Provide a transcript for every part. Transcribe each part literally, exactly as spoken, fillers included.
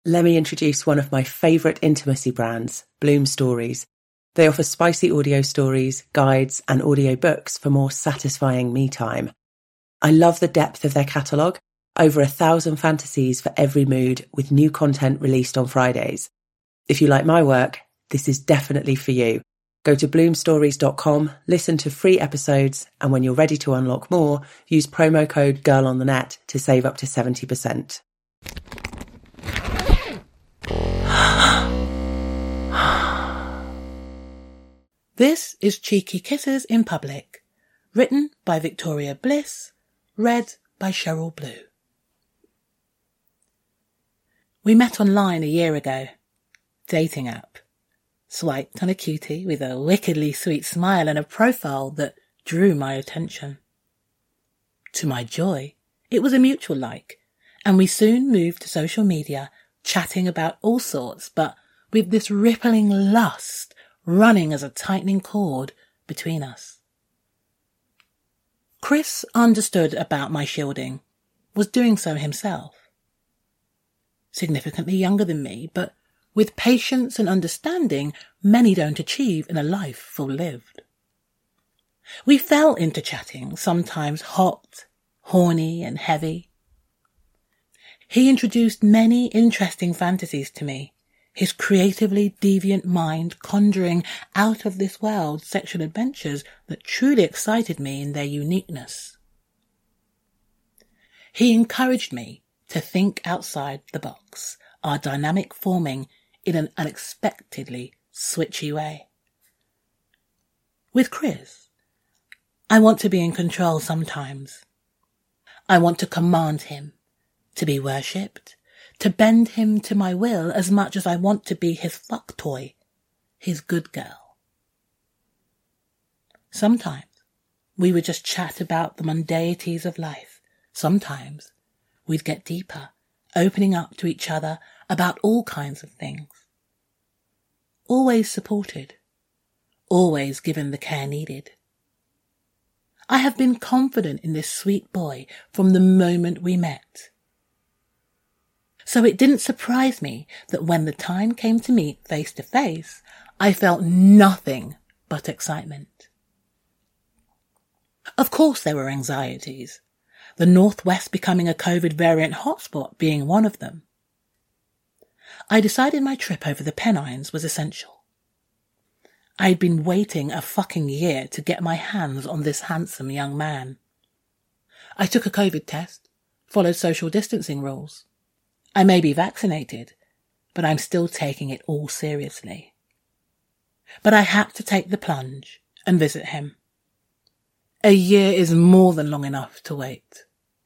Let me introduce one of my favourite intimacy brands, Bloom Stories. They offer spicy audio stories, guides, and audio books for more satisfying me time. I love the depth of their catalogue, over a thousand fantasies for every mood, with new content released on Fridays. If you like my work, this is definitely for you. Go to bloom stories dot com, listen to free episodes, and when you're ready to unlock more, use promo code GIRLONTHENET to save up to seventy percent. This is Cheeky Kisses in Public, written by Victoria Bliss, read by Cheryl Blue. We met online a year ago. Dating app. Swiped on a cutie with a wickedly sweet smile and a profile that drew my attention. To my joy, it was a mutual like, and we soon moved to social media, chatting about all sorts, but with this rippling lust running as a tightening cord between us. Chris understood about my shielding, was doing so himself. Significantly younger than me, but with patience and understanding many don't achieve in a life full lived. We fell into chatting, sometimes hot, horny and heavy. He introduced many interesting fantasies to me, his creatively deviant mind conjuring out of this world sexual adventures that truly excited me in their uniqueness. He encouraged me to think outside the box, our dynamic forming in an unexpectedly switchy way. With Chris, I want to be in control sometimes. I want to command him, to be worshipped, to bend him to my will as much as I want to be his fuck toy, his good girl. Sometimes we would just chat about the mundanities of life. Sometimes we'd get deeper, opening up to each other about all kinds of things. Always supported, always given the care needed. I have been confident in this sweet boy from the moment we met. So it didn't surprise me that when the time came to meet face to face, I felt nothing but excitement. Of course there were anxieties, the Northwest becoming a COVID variant hotspot being one of them. I decided my trip over the Pennines was essential. I had been waiting a fucking year to get my hands on this handsome young man. I took a COVID test, followed social distancing rules. I may be vaccinated, but I'm still taking it all seriously. But I had to take the plunge and visit him. A year is more than long enough to wait.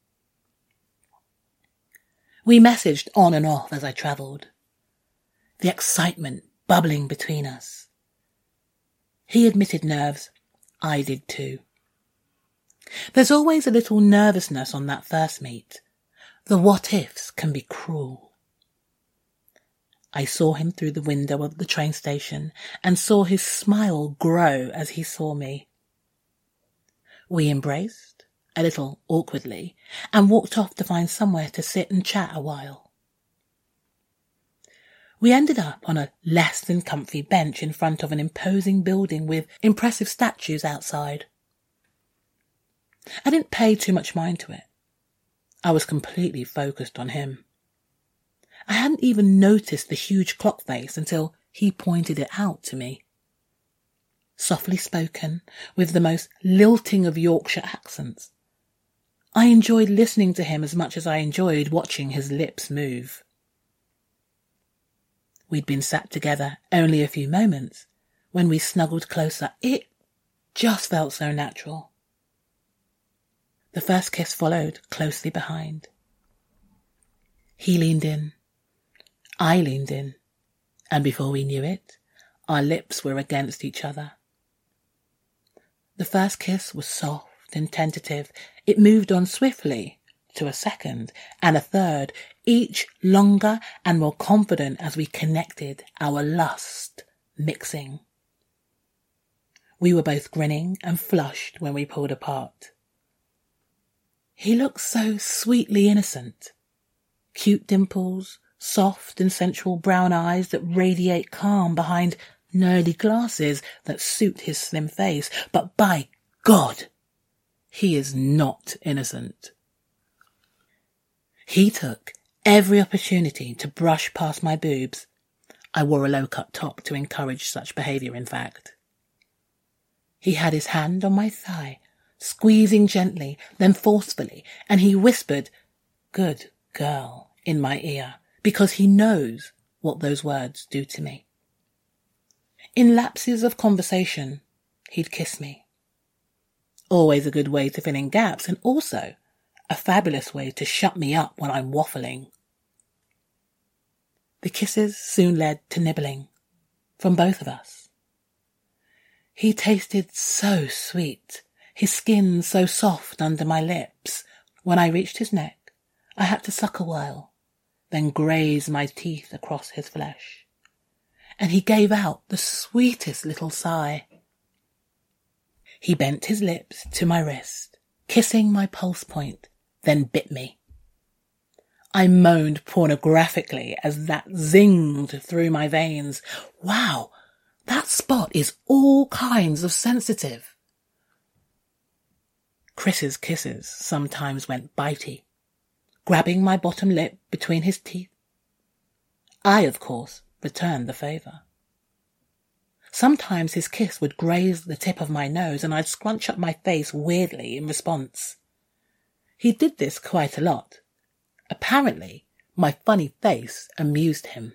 We messaged on and off as I travelled, the excitement bubbling between us. He admitted nerves, I did too. There's always a little nervousness on that first meet. The what-ifs can be cruel. I saw him through the window of the train station and saw his smile grow as he saw me. We embraced, a little awkwardly, and walked off to find somewhere to sit and chat a while. We ended up on a less than comfy bench in front of an imposing building with impressive statues outside. I didn't pay too much mind to it. I was completely focused on him. I hadn't even noticed the huge clock face until he pointed it out to me. Softly spoken, with the most lilting of Yorkshire accents. I enjoyed listening to him as much as I enjoyed watching his lips move. We'd been sat together only a few moments. When we snuggled closer, it just felt so natural. The first kiss followed closely behind. He leaned in. I leaned in. And before we knew it, our lips were against each other. The first kiss was soft and tentative. It moved on swiftly to a second and a third, each longer and more confident as we connected, our lust mixing. We were both grinning and flushed when we pulled apart. He looked so sweetly innocent. Cute dimples, soft and sensual brown eyes that radiate calm behind nerdy glasses that suit his slim face. But by God, he is not innocent. He took every opportunity to brush past my boobs. I wore a low-cut top to encourage such behaviour, in fact. He had his hand on my thigh, squeezing gently, then forcefully, and he whispered, "Good girl," in my ear, because he knows what those words do to me. In lapses of conversation, he'd kiss me. Always a good way to fill in gaps, and also a fabulous way to shut me up when I'm waffling. The kisses soon led to nibbling, from both of us. He tasted so sweet, his skin so soft under my lips. When I reached his neck, I had to suck a while, then graze my teeth across his flesh. And he gave out the sweetest little sigh. He bent his lips to my wrist, kissing my pulse point, then bit me. I moaned pornographically as that zinged through my veins. Wow, that spot is all kinds of sensitive. Chris's kisses sometimes went bitey, grabbing my bottom lip between his teeth. I, of course, returned the favour. Sometimes his kiss would graze the tip of my nose and I'd scrunch up my face weirdly in response. He did this quite a lot. Apparently, my funny face amused him.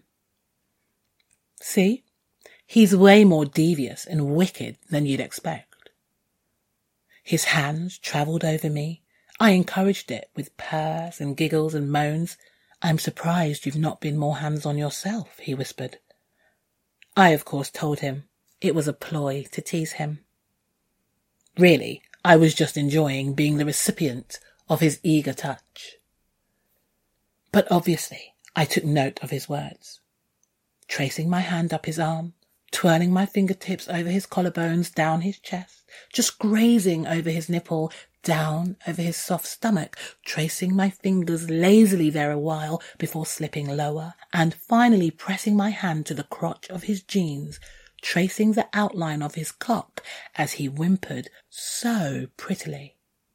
See? He's way more devious and wicked than you'd expect. His hands travelled over me. I encouraged it with purrs and giggles and moans. "I'm surprised you've not been more hands-on yourself," he whispered. I, of course, told him it was a ploy to tease him. Really, I was just enjoying being the recipient of his eager touch. But obviously, I took note of his words. Tracing my hand up his arm, twirling my fingertips over his collarbones, down his chest, just grazing over his nipple, down over his soft stomach, tracing my fingers lazily there a while before slipping lower, and finally pressing my hand to the crotch of his jeans, tracing the outline of his cock as he whimpered so prettily.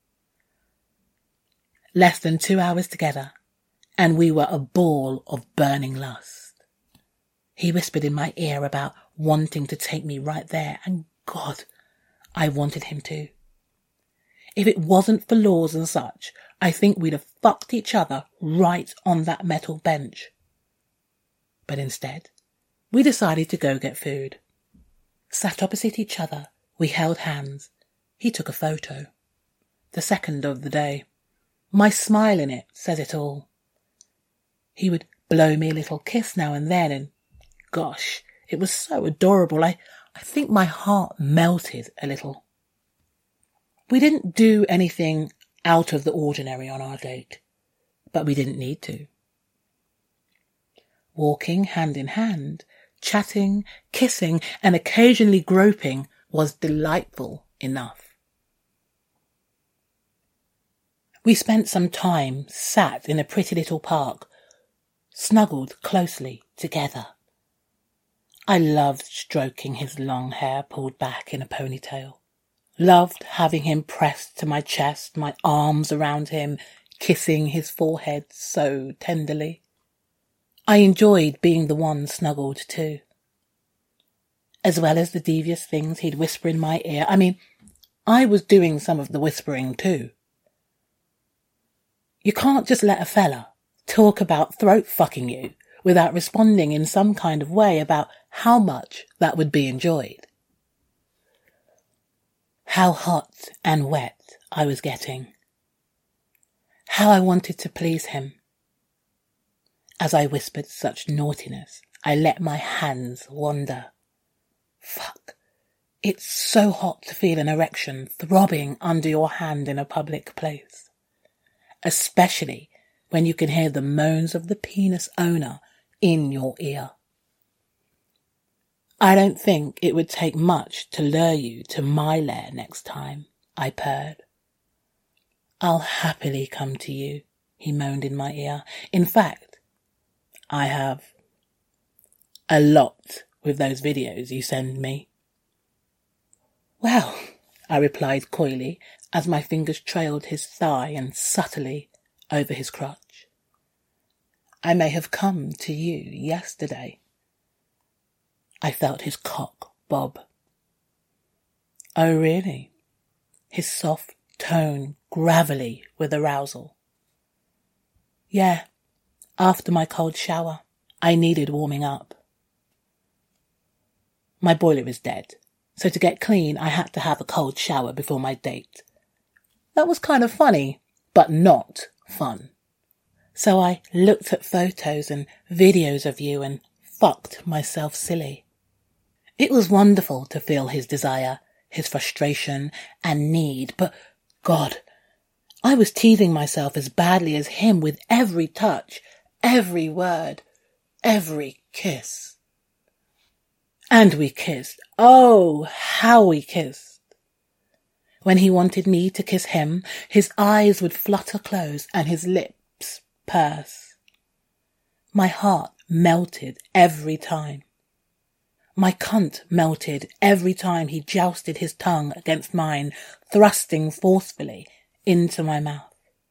Less than two hours together, and we were a ball of burning lust. He whispered in my ear about wanting to take me right there, and God, I wanted him to. If it wasn't for laws and such, I think we'd have fucked each other right on that metal bench. But instead, we decided to go get food. Sat opposite each other, we held hands. He took a photo. The second of the day. My smile in it says it all. He would blow me a little kiss now and then, and gosh, it was so adorable. I, I think my heart melted a little. We didn't do anything out of the ordinary on our date, but we didn't need to. Walking hand in hand, chatting, kissing, and occasionally groping was delightful enough. We spent some time sat in a pretty little park, snuggled closely together. I loved stroking his long hair pulled back in a ponytail. Loved having him pressed to my chest, my arms around him, kissing his forehead so tenderly. I enjoyed being the one snuggled too. As well as the devious things he'd whisper in my ear. I mean, I was doing some of the whispering too. You can't just let a fella talk about throat fucking you without responding in some kind of way about how much that would be enjoyed. How hot and wet I was getting. How I wanted to please him. As I whispered such naughtiness, I let my hands wander. Fuck. It's so hot to feel an erection throbbing under your hand in a public place. Especially when you can hear the moans of the penis owner in your ear. I don't think it would take much to lure you to my lair next time, I purred. I'll happily come to you, he moaned in my ear. In fact, I have. A lot with those videos you send me. Well, I replied coyly as my fingers trailed his thigh and subtly over his crotch. I may have come to you yesterday. I felt his cock bob. Oh, really? His soft tone gravelly with arousal. Yeah, after my cold shower, I needed warming up. My boiler is dead, so to get clean I had to have a cold shower before my date. That was kind of funny, but not fun. So I looked at photos and videos of you and fucked myself silly. It was wonderful to feel his desire, his frustration and need, but God, I was teasing myself as badly as him with every touch, every word, every kiss. And we kissed. Oh, how we kissed. When he wanted me to kiss him, his eyes would flutter close and his lips purse. My heart melted every time. My cunt melted every time he jousted his tongue against mine, thrusting forcefully into my mouth.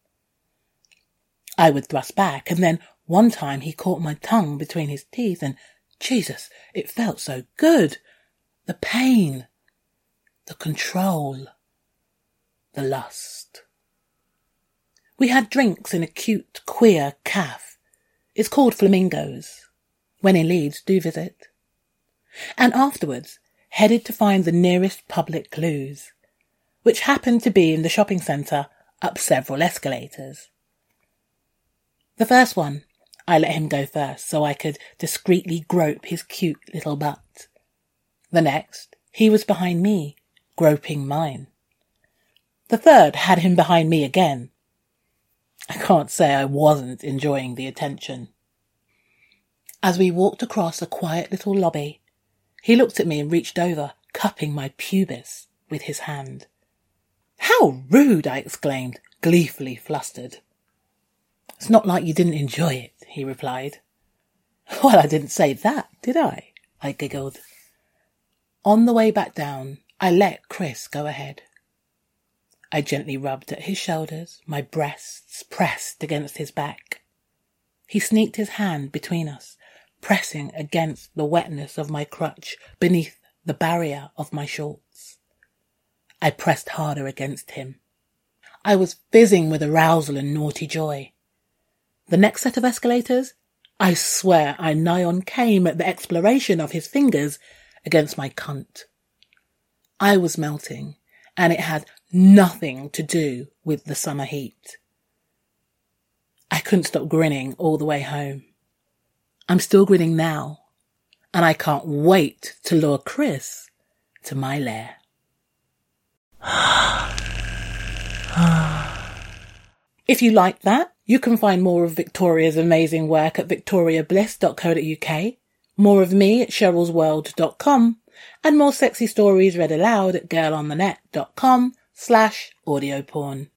I would thrust back, and then one time he caught my tongue between his teeth, and Jesus, it felt so good. The pain, the control, the lust. We had drinks in a cute, queer cafe. It's called Flamingos. When in Leeds, do visit. And afterwards, headed to find the nearest public loos, which happened to be in the shopping centre up several escalators. The first one, I let him go first so I could discreetly grope his cute little butt. The next, he was behind me, groping mine. The third had him behind me again. I can't say I wasn't enjoying the attention. As we walked across a quiet little lobby, he looked at me and reached over, cupping my pubis with his hand. How rude, I exclaimed, gleefully flustered. It's not like you didn't enjoy it, he replied. Well, I didn't say that, did I? I giggled. On the way back down, I let Chris go ahead. I gently rubbed at his shoulders, my breasts pressed against his back. He sneaked his hand between us, pressing against the wetness of my crotch beneath the barrier of my shorts. I pressed harder against him. I was fizzing with arousal and naughty joy. The next set of escalators, I swear I nigh on came at the exploration of his fingers against my cunt. I was melting, and it had nothing to do with the summer heat. I couldn't stop grinning all the way home. I'm still grinning now, and I can't wait to lure Chris to my lair. If you like that, you can find more of Victoria's amazing work at victoria bliss dot co dot uk, more of me at cheryl's world dot com, and more sexy stories read aloud at girlonthenet dot com slash audio porn.